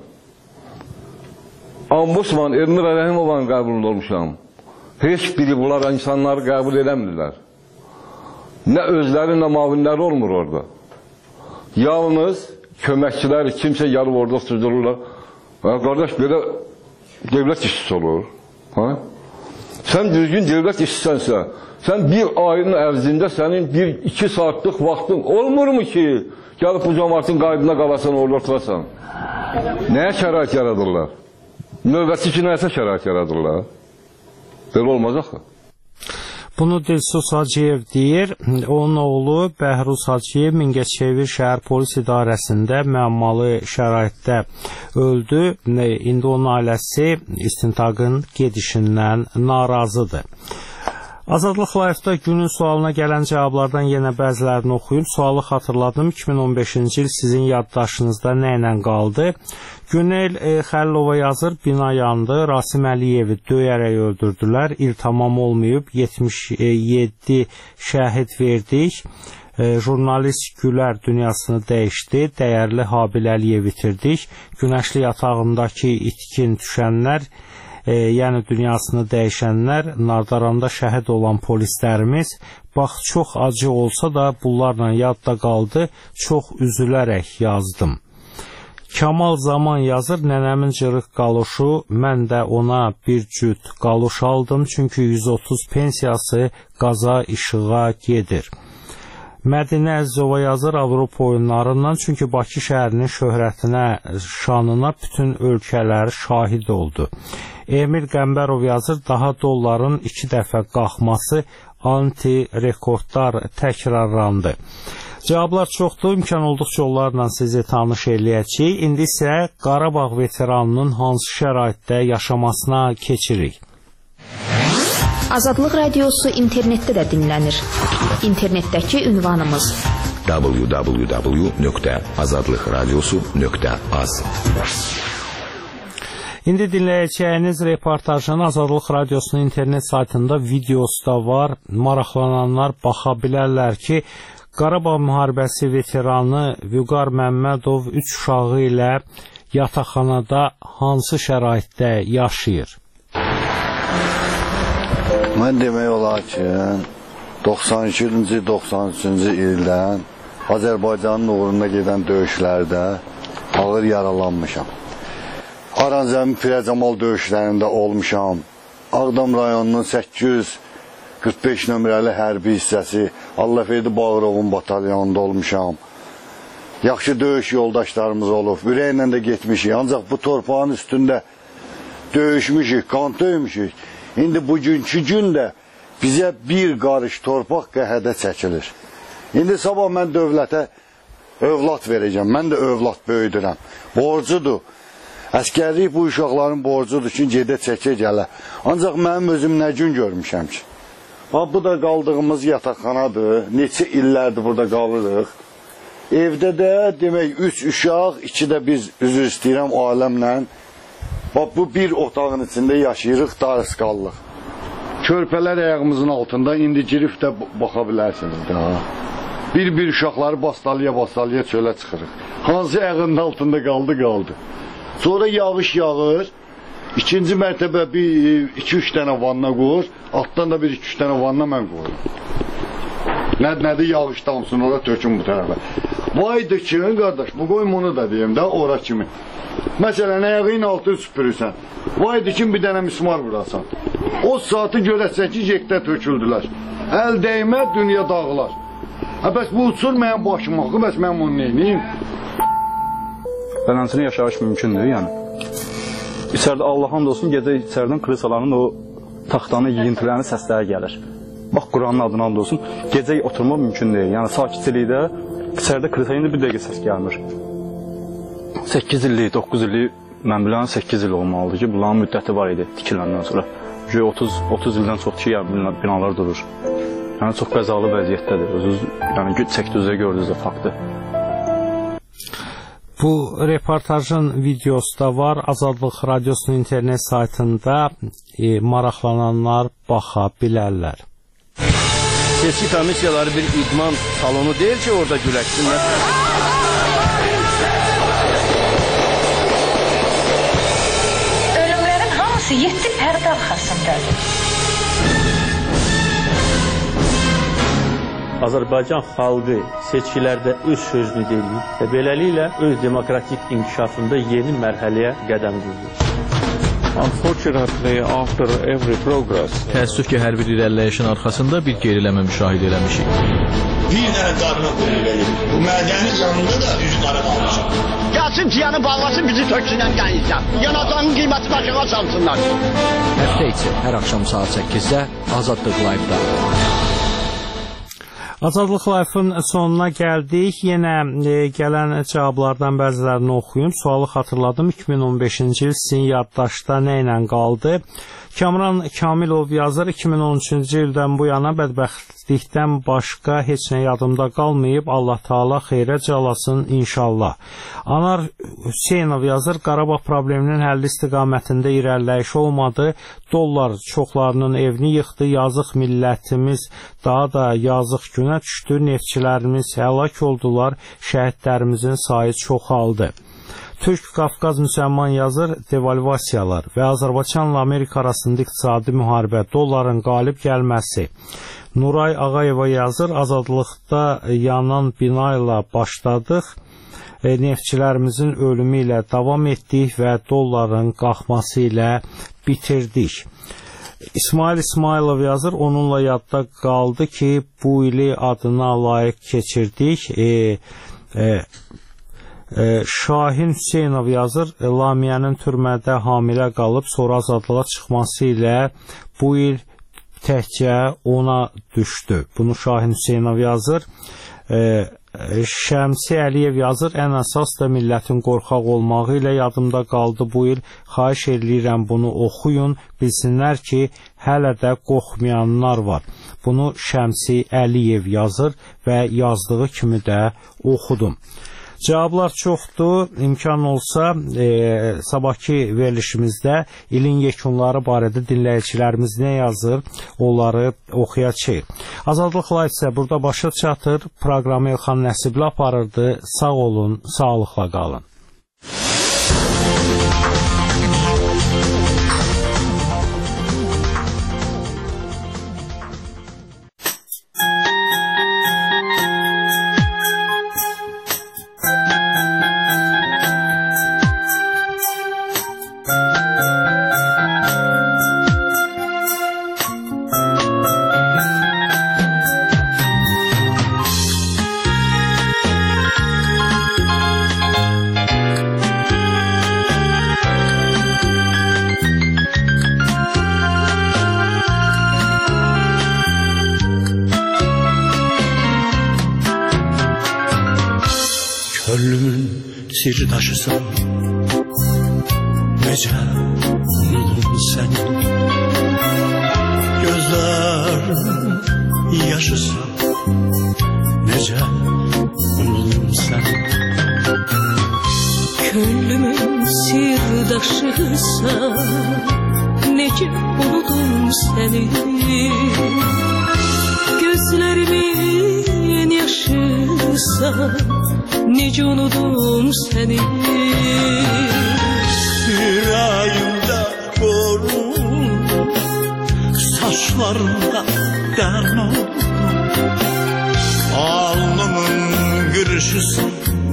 Speaker 12: Ambusman Elmir Ələhimoğlu'nun qəbulunda olmuşam. Heç biri bunlar insanları qəbul edəmirlər. Nə özləri, nə mavinləri olmur orada. Yalnız köməkçiləri, kimsə yarıb orada sürdürürlər. Qardaş, belə devlət işçisi olur. Ha? Sən düzgün devlət işçisənsə, sən bir ayın ərzində sənin bir, iki saatlıq vaxtın olmurmu ki, gəlib bu cəmaatın qaydına qalasan, orada oturasan? Nəyə şərait yaradırlar? Növbəti cinayətə şərait yaradırlar. Belə olmaz axı.
Speaker 7: Bunu Dilsus Hacıyev deyir. Onun oğlu Bəhruz Hacıyev Mingəçevir şəhər polis idarəsində müəmmalı şəraitdə öldü. İndi onun ailəsi istintaqın gedişindən narazıdır. Azadlıq Live-da günün sualına gələn cavablardan yenə bəzilərini oxuyum. Sualı xatırladım. iki min on beşinci il sizin yaddaşınızda nə ilə qaldı? Günel e, Xəllova yazır, bina yandı, Rasim Əliyevi döyərək öldürdülər, il tamam olmayıb, yetmiş yeddi şəhid verdik, e, jurnalist Gülər dünyasını dəyişdi, dəyərli Habil Əliyev itirdik, Günəşli yatağındakı itkin düşənlər, e, yəni dünyasını dəyişənlər, Nardaranda şəhid olan polislərimiz, bax çox acı olsa da bunlarla yadda qaldı, çox üzülərək yazdım. Kamal Zaman yazır, nənəmin cırıq qaluşu, mən də ona bir cüt qaluş aldım, çünki yüz otuz pensiyası qaza işığa gedir. Mədinə Əzzova yazır, Avropa oyunlarından, çünki Bakı şəhərinin şöhrətinə, şanına bütün ölkələr şahid oldu. Emil Qəmbərov yazır, daha dolların iki dəfə qalxması anti-rekordlar təkrarlandı. Cavablar çoxdur, imkan olduqca onlarla sizi tanış eləyəcəyik. İndi isə Qarabağ veteranının hansı şəraitdə yaşamasına keçirik.
Speaker 8: Azadlıq Radiosu internetdə də dinlənir. İnternetdəki ünvanımız
Speaker 9: w w w nöqtə azadlıqradiosu nöqtə az.
Speaker 7: İndi dinləyəcəyiniz reportajın Azadlıq Radiosunun internet saytında videosu da var. Maraqlananlar baxa bilərlər ki, Qarabağ müharibəsi veteranı Vüqar Məmmədov üç uşağı ilə yataqxanada hansı şəraitdə yaşayır?
Speaker 13: Mən demək olar ki, doxsan ikinci doxsan üçüncü ildən Azərbaycanın uğrunda gedən döyüşlərdə ağır yaralanmışam. Aranzəmi Firəcamal döyüşlərində olmuşam. Ağdam rayonunun səkkiz yüz qırx beş nömrəli hərbi hissəsi Allahverdi Bağırovun batalyonunda olmuşam. Yaxşı döyüş yoldaşlarımız olub, ürəklə də getmişik. Ancaq bu torpağın üstündə döyüşmüşük, qan döymüşük. İndi bugünkü gündə bizə bir qarış torpaq qəhədə çəkilir. İndi sabah mən dövlətə övlad verəcəm. Mən də övlad böyüdürəm. Borcudur. Əskərlik bu uşaqların borcudur ki, gedə çəkə gələ. Ancaq mənim özüm nə gün görmüşəm ki? Ha, bu da qaldığımız yataqxanadır. Neçə illərdir burada qalırıq. Evdə də demək üç uşaq, iki də biz üzr istəyirəm aləmlə. Bax, bu bir otağın içində yaşayırıq, darısqallıq. Körpələr ayağımızın altında, indi girib də baxa bilərsiniz də. Bir-bir uşaqları bastalaya-bastalaya çölə çıxırıq. Hansı ayağının altında qaldı, qaldı. Sonra yağış yağır. İkinci mərtəbə bir iki üç dənə vanna qoyur. Altdan da bir iki üç dənə vanna mən qoyurum. Nədir yağış damsın, ora tökün bu tərəfə. Vaydır ki, qardaş, bu qoyum onu da deyim də, ora kimi. Məsələn, ayağın altını süpürürsən. Vaydır ki, bir dənə mismar vurasan. O saatı görəsən ki, yekdə töküldülər. Əl dəymə, dünya dağılar. Hə, bəs bu uçur mənim başıma, bəs mən bunu neyniyim?
Speaker 14: Bələnsini yaşayış mümkündür, yəni. İçəridə Allah'ın olsun, gecə içəridən krisaların o taxtanın yiyintilərinin səsləri gəlir. Bax, Quranın adına and olsun, gecə oturmaq mümkün deyil. Yəni, sakitçilikdə içəridə krisa indi bir dəqiqə səs gəlmir. səkkiz illik, doqquz illik, mən bilən səkkiz il olmalıdır ki, bunların müddəti var idi tikiləndən sonra. otuz otuz ildən çoxdur ki, yəni, binalar durur. Yəni, çox qəzalı vəziyyətdədir. Özünüz, yəni, çəkdiyinizdə gördünüz də faktdır.
Speaker 7: Bu reportajın videosu da var. Azadlıq Radiosunun internet saytında e, maraqlananlar baxa bilərlər.
Speaker 15: Seçki komissiyaları bir idman salonu deyil ki, orada güləşsinlər.
Speaker 16: Ölümlərin hamısı yeddi pərdə arxasındadır.
Speaker 17: Azərbaycan xalqı seçkilərdə öz sözünü deyir və beləliklə öz demokratik inkişafında yeni mərhələyə qədəm qoyur.
Speaker 1: Unfortunately, after every progress, təəssüf ki, hər bir irəliləyişin arxasında bir geriləmə müşahidə eləmişik.
Speaker 18: Bir dənə qarına qoyur verir. Bu mədənin yanında da üzü qara qalmışam. Gəlsin tiyanı bağlasın, bizi töksünən qəyinsən. Yanacağının qiyməti başına çalsınlar.
Speaker 19: Həftə içi hər axşam saat səkkizdə Azadlıq Live-da.
Speaker 7: Azadlıq Live-ın sonuna gəldik. Yenə e, gələn cavablardan bəzilərini oxuyum. Sualı xatırladım. iki min on beşinci il sizin yaddaşda nə ilə qaldı? Kamran Kamilov yazır. iki min on üçüncü ildən bu yana bədbəxtlikdən başqa heç nə yadımda qalmayıb. Allah Taala xeyrə calasın inşallah. Anar Hüseynov yazır. Qarabağ probleminin həlli istiqamətində irəliləyiş olmadı. Dollar çoxlarının evini yıxdı. Yazıq millətimiz daha da yazıq günə düşdü. Neftçilərimiz həlak oldular. Şəhidlərimizin sayı çoxaldı. Türk-Qafqaz müsəlman yazır, devalvasiyalar və Azərbaycanla Amerika arasında iqtisadi müharibə, dolların qalib gəlməsi. Nuray Ağayeva yazır, azadlıqda yanan bina ilə başladıq, e, neftçilərimizin ölümü ilə davam etdik və dolların qalxması ilə bitirdik. İsmail İsmailov yazır, onunla yadda qaldı ki, bu ili adına layiq keçirdik. E, e, Şahin Hüseynov yazır, Lamiyənin türmədə hamilə qalıb, sonra azadlığa çıxması ilə bu il təkcə ona düşdü. Bunu Şahin Hüseynov yazır. Şəmsi Əliyev yazır, ən əsas da millətin qorxaq olmağı ilə yadımda qaldı bu il. Xahiş eləyirəm bunu oxuyun, bilsinlər ki, hələ də qorxmayanlar var. Bunu Şəmsi Əliyev yazır və yazdığı kimi də oxudum. Cavablar çoxdur. İmkan olsa e, sabahki verilişimizdə ilin yekunları barədə dinləyicilərimiz nə yazır, onları oxuyacağıq. Azadlıq Live isə burada başa çatır. Proqramı Elxan Nəsibli aparırdı. Sağ olun, sağlıqla qalın.
Speaker 18: Könlümün sirri taşısan, necə unudum səni. Gözlər yaşısan, necə unudum səni.
Speaker 3: Könlümün sirdaşısan, necə unudum səni. Gözlerimin yaşısan, necə unudum səni.
Speaker 18: Yüreğimde korun, saçlarımda dən oldum. Alnımın gülüşüsün,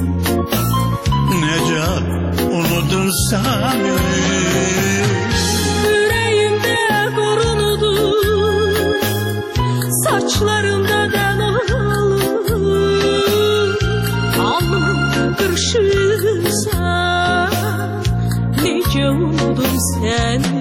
Speaker 18: necə unudum səni.
Speaker 3: Yüreğimde korunudum, saçlarımda dən oldum. Alnımın gülüşüsün, necə unudum səni.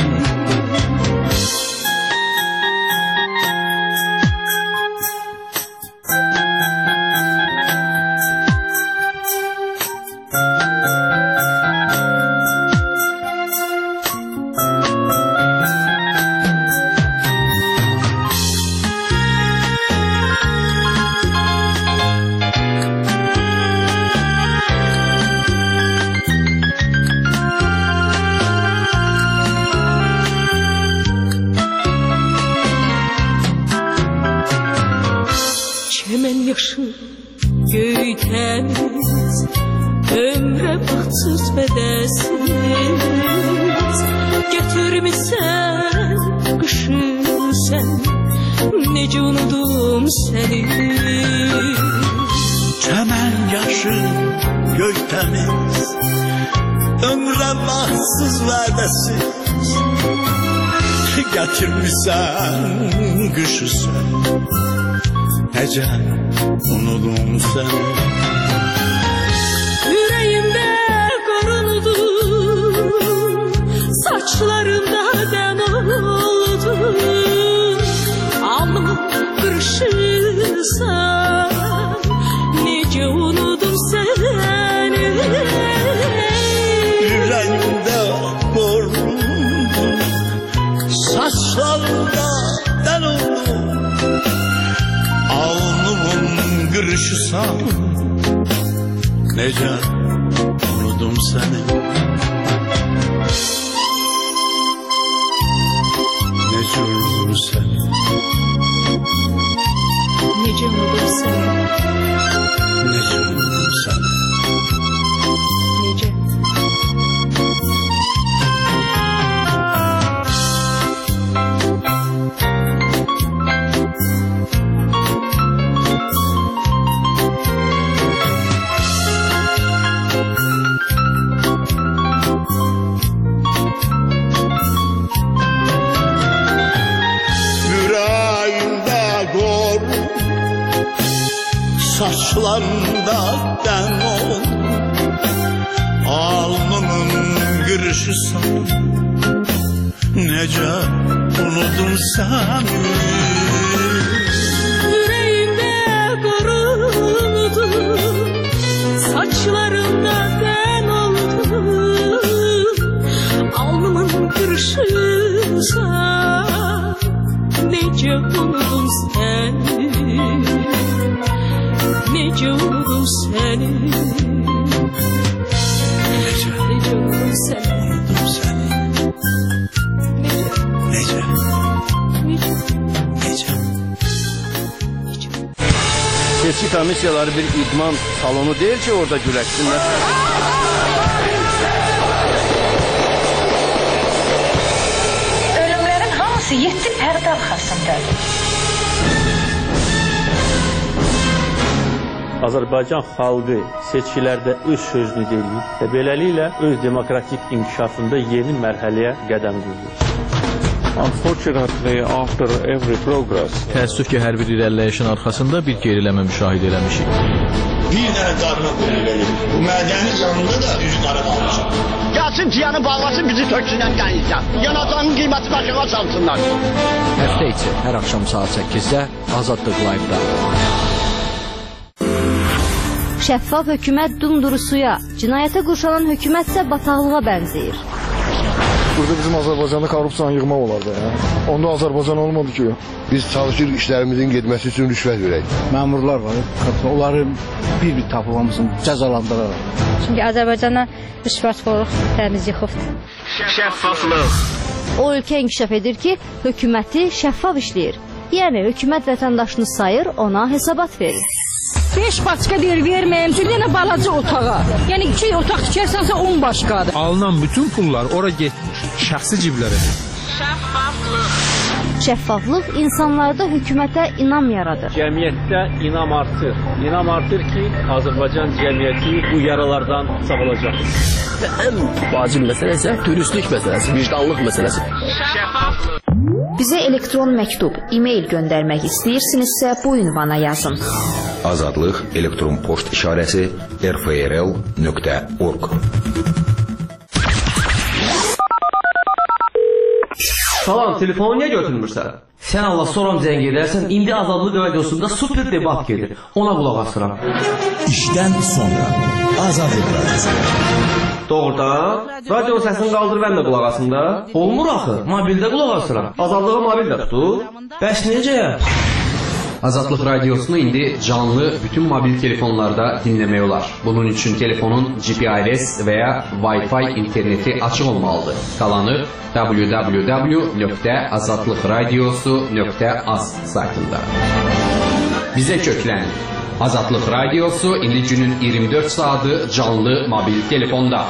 Speaker 3: Çemen yaşı göytemiz, ömre bahtsız bedesiz. Getirmişsen kışı sen, nece unudum seni.
Speaker 18: Çemen yaşı göytemiz, ömre bahtsız verdesiz. Getirmişsen kışı sen, necə unudum səni.
Speaker 3: Yüreğimde korunudum, saçlarımda dən oldum. Alnımın kırışırsan, necə unudum səni.
Speaker 18: Yüreğimde korundum, saçlarımda dən oldum. Alnımın gırışısan, necə unudum səni. Necə unudum səni.
Speaker 3: Necə unudum səni.
Speaker 18: Necə unudum səni.
Speaker 3: Necə.
Speaker 18: Saçlarında dən oldum, alnımın gırışısan, necə unudum səni.
Speaker 3: Yüreğimde korunudum, saçlarımda dən oldum. Alnımın kırışırsan, necə unudum səni. Necə unudum səni.
Speaker 18: Necə,
Speaker 3: necə unudum səni.
Speaker 18: Unudum səni. Necə, necə, necə.
Speaker 15: Seçki komissiyaları bir idman salonu değil ki orada güləşsinlər.
Speaker 16: Ölümlərin hamısı yeddi pərdə arxasındadır.
Speaker 17: Azərbaycan xalqı seçkilərdə öz sözünü deyir və beləliklə öz demokratik inkişafında yeni mərhələyə qədəm qoyur.
Speaker 1: Unfortunately, after every progress, təəssüf ki, hər bir irəliləyişin arxasında bir geriləmə müşahidə eləmişik.
Speaker 18: Bir dənə qarına qoyun verir. Bu mədəni canında da üzqara qalmışam. Gəlsin ciyanı bağlasın, bizi töksünən qənizdən. Yanacağının qiyməti aşağı salsınlar.
Speaker 19: Həftə içi hər axşam saat səkkizdə Azadlıq Live-da.
Speaker 20: Şəffaf hökumət dumduru suya, cinayətə qurşanan hökumət isə bataqlığa bənzəyir.
Speaker 21: Burada bizim Azərbaycanda korrupsiyanı yığmaq olardı ya. Onda Azərbaycan olmadı ki.
Speaker 22: Biz çalışırıq işlərimizin getməsi üçün rüşvət verək.
Speaker 23: Məmurlar var, onları bir-bir tapıb hamısını cəzalandıraraq.
Speaker 24: Çünki Azərbaycana rüşvətxorluq təmiz yıxıbdır.
Speaker 25: Şəffaflıq.
Speaker 20: O ölkə inkişaf edir ki, hökuməti şəffaf işləyir. Yəni hökumət vətəndaşını sayır, ona hesabat verir.
Speaker 26: beş başqa deyir verməyim, çünki yenə balaca otağa. Yəni iki otaq tikərsənsə on başqadır.
Speaker 27: Alınan bütün pullar ora getmir, şəxsi ciblərə.
Speaker 25: Şəffaflıq.
Speaker 20: Şəffaflıq insanlarda hökumətə inam yaradır.
Speaker 17: Cəmiyyətdə inam artır. İnam artır ki, Azərbaycan cəmiyyəti bu yaralardan sağolacaq.
Speaker 28: Və ən vacib məsələ isə dürüstlük məsələsi, vicdanlıq məsələsi.
Speaker 25: Şəffaflıq.
Speaker 8: Bizə elektron məktub, e-mail göndərmək istəyirsinizsə bu ünvana yazın.
Speaker 9: Azadlıq elektron poçt işarəsi r f r l nöqtə org.
Speaker 29: Salam, telefonu niyə götürmürsən? Sən Allah soram zəng edərsən, indi Azadlıq radiosunda super debat gedir. Ona qulaq asıram.
Speaker 30: İşdən sonra Azadlıq radiosu.
Speaker 29: Doğrudan? Radio səsini qaldır, mən də qulaq asım da. Olmur axı, mobildə qulaq asıram. Azadlığı mobildə tutur. Bəs necə?
Speaker 31: Azadlıq radiosunu indi canlı bütün mobil telefonlarda dinləmək olar. Bunun üçün telefonun G P R S və ya Wi-Fi interneti açıq olmalıdır. Qalanı w w w nöqtə azadlıqradiosu nöqtə az saytında. Bizə köklən. Azadlıq radiosu indi günün iyirmi dörd saatı canlı mobil telefonda.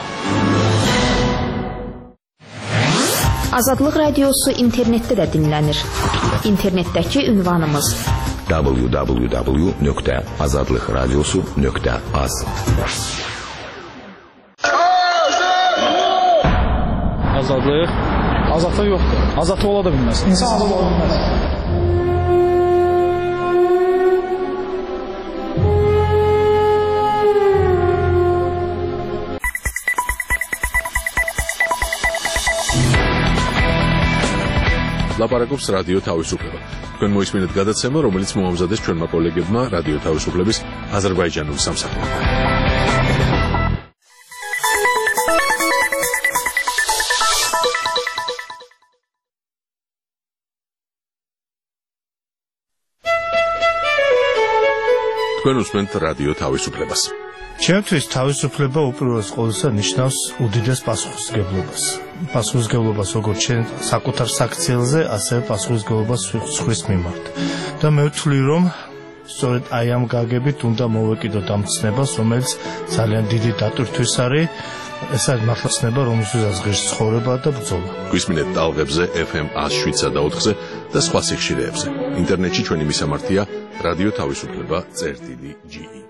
Speaker 8: Azadlıq radiosu internetdə də dinlənir. İnternetdəki ünvanımız
Speaker 9: w w w nöqtə azadlıqradiosu nöqtə az.
Speaker 21: Azadlıq? Azadlıq yoxdur. Azadlıq ola da bilməz. İnsan azad ola bilməz.
Speaker 32: ლაპარაკობს რადიო თავისუფლება. თქვენ მოისმინეთ გადაცემა, რომელიც მოამზადეს ჩვენმა კოლეგებმა რადიო თავისუფლების აზერბაიჯანული სამსახურიდან. თქვენ უსმენთ რადიო თავისუფლებას.
Speaker 33: ჩემთვის თავისუფლება უპირველეს ყოვლისა ნიშნავს უდიდეს პასუხისმგებლობას. პასუხისმგებლობას როგორც ჩვენ საკუთარ საქციელზე, ასევე პასუხისმგებლობას სხვის მიმართ. და მე ვთვლი, რომ სწორედ აი ამ გაგებით უნდა მოვეკიდოთ ამ ცნებას, რომელიც ძალიან დიდი დატვირთვის არის. ეს არის მართლა ცნება, რომელსაც ღირს ცხოვრება და ბრძოლა.
Speaker 32: გვისმინეთ ტალღებზე F M one oh seven და ოთხზე და სხვა სიხშირეებზე. ინტერნეტში ჩვენი მისამართია რადიო თავისუფლება წერტილი G E.